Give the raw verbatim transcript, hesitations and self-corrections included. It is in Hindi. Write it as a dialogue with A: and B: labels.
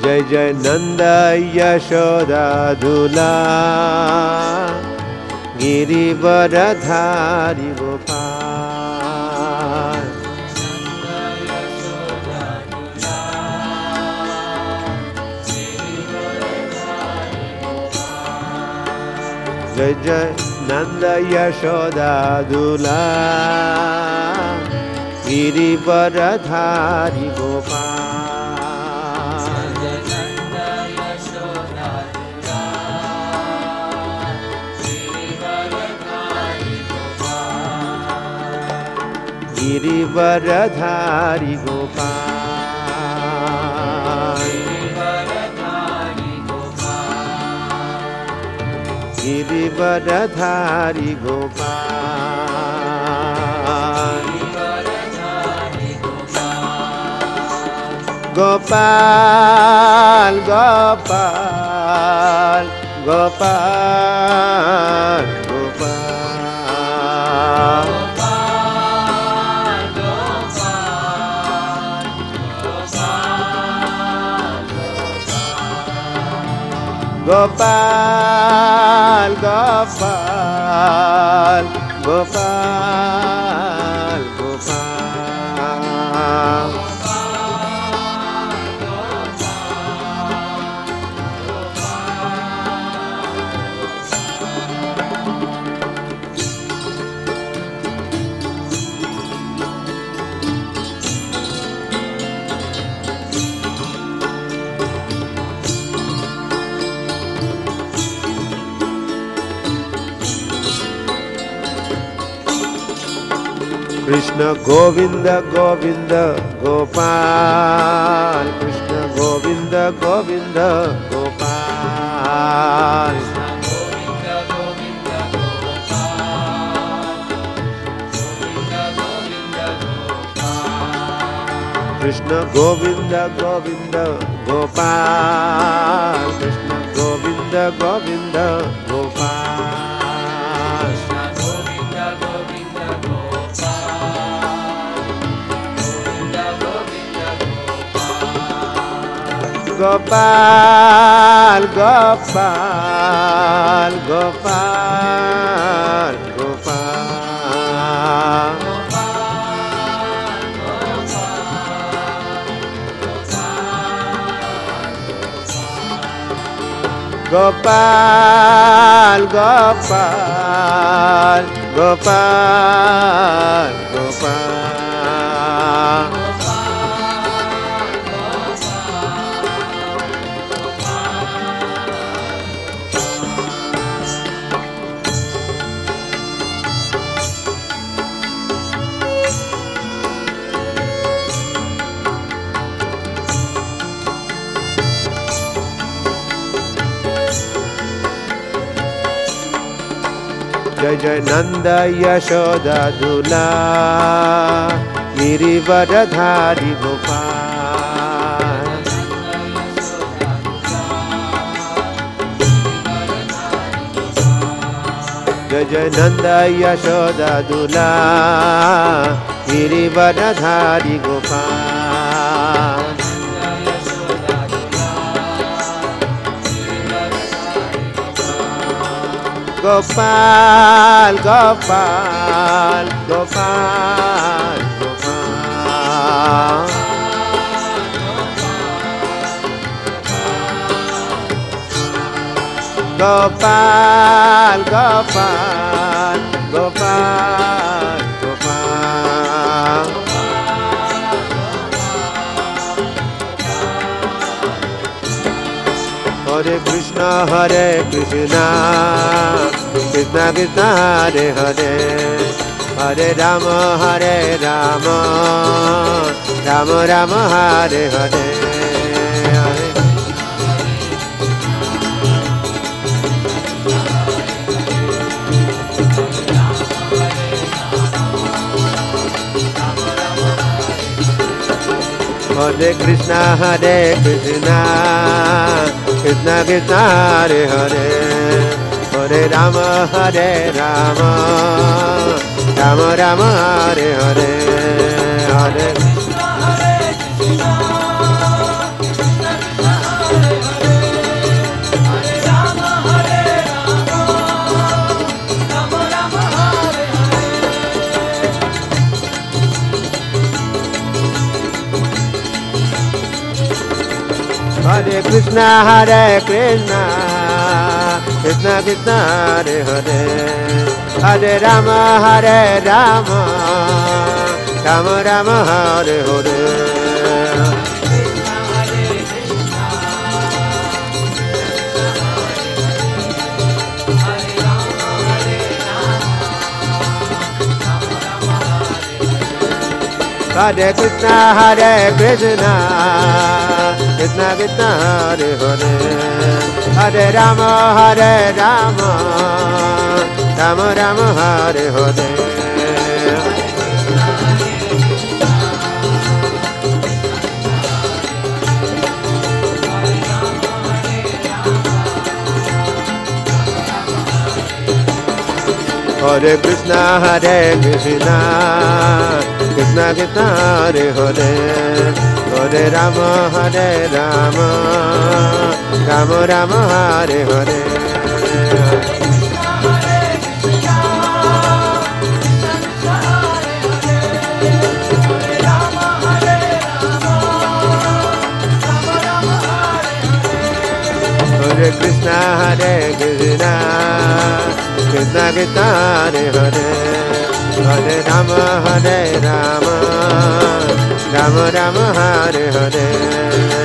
A: Jai Jai Nand Yashoda दूला Girivardhari Gopal. Jai Jai Nand Yashoda दूला Girivardhari Gopal. Girivardhari Gopal. Girivardhari Gopal. Gopal Gopal Gopal Gopal. Gopal Gopal Gopal Gopal. Krishna Govind Govind Gopal. Krishna Govind Govind Gopal. Krishna Govind Govind Gopal. Krishna Govind Govind Gopal. Gopal Gopal Gopal Gopal. Gopal Gopal Gopal Gopal. Jai Jai Nand Yashoda दूला Girivardhari Gopal. Jai Jai Nand Yashoda दूला Girivardhari Gopal. Gopal Gopal Gopal Gopal. Gopal Gopal Gopal Gopal. Hare Krishna Hare Krishna Krishna Krishna Hare Hare Hare Ram Hare Ram Ram Ram Hare Hare. Hare Krishna Hare Krishna Krishna Krishna Hare Hare Hare Ram Hare Ram Ram Ram Hare Hare Hare. Hare Krishna, Hare Krishna, Krishna Krishna, Hare Hare, Hare Rama, Hare Rama, Rama Rama, Hare Hare. Hare Krishna, Hare Krishna, Krishna Krishna, Hare Hare, Hare Rama, Hare Rama, Rama Rama, Hare Hare. Hare Krishna, Hare Krishna, Krishna Krishna, Hare Hare, Hare Rama, Hare Rama, Rama Rama, Hare Hare. Hare Krishna, Hare Krishna, Krishna Krishna, Hare Hare, Hare Rama, Hare Rama, Rama Rama, Hare Hare.